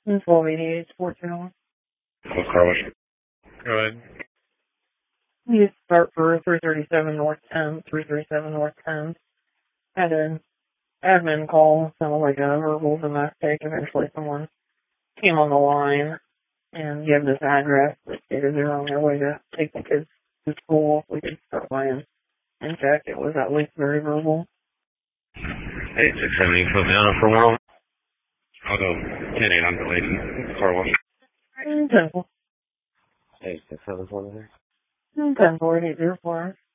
1288 Sports Channel. What's car wash? Go ahead. You start for 337 North 10th, 337 North 10th. Had an admin call, sounded like a verbal domestic. Eventually someone came on the line and gave this address that stated they're on their way to take the kids to school. We could start by and check. It was at least very verbal. 8670, put me on for a while. I'll go 10-8 on the lady. Car wash. 10-4. 8670, 10-4, 804.